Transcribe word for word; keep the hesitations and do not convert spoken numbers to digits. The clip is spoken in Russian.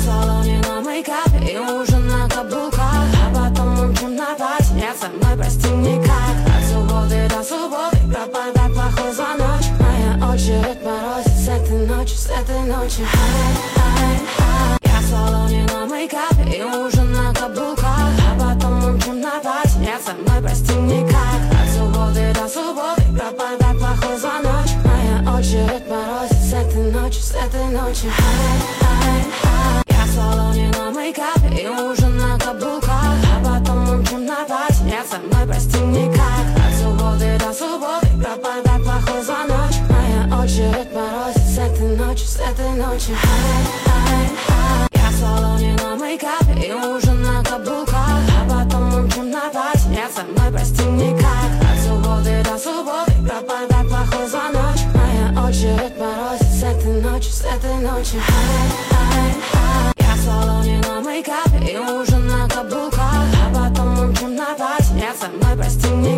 салоне на мейкапе и ужин на каблуках, а потом умчим на пати. Нет, со мной прости никак. От субботы до субботы пропадать плохой звоночек. Моя очередь морозит с этой ночи, с этой ночи. Хай, хай, хай. Я в салоне на мейкапе и ужин на каблуках, а потом умчим на пати. Нет, со мной прости никак. От субботы до субботы пропадать плохой звоночек. Моя очередь морозит с этой ночи, с этой ночи. Хай, хай, хай. Я в салоне на мейкапе и ужин на каблуках, а потом умчим на пати. Нет, со мной прости никак. От субботы до субботы пропадать плохой звоночек. Моя очередь морозит с этой ночи, с этой ночи. Хай, хай, хай. Я в салоне на мейкапе и ужин на каблуках, а потом умчим на пати. Нет, со мной прости никак. От субботы до субботы пропадать плохой звоночек. Моя очередь морозит с этой ночи, с этой ночи. Хай, хай, хай. Я в салоне на мейкапе и ужин на каблуках, а потом умчим на пати. Нет, со мной прости никак.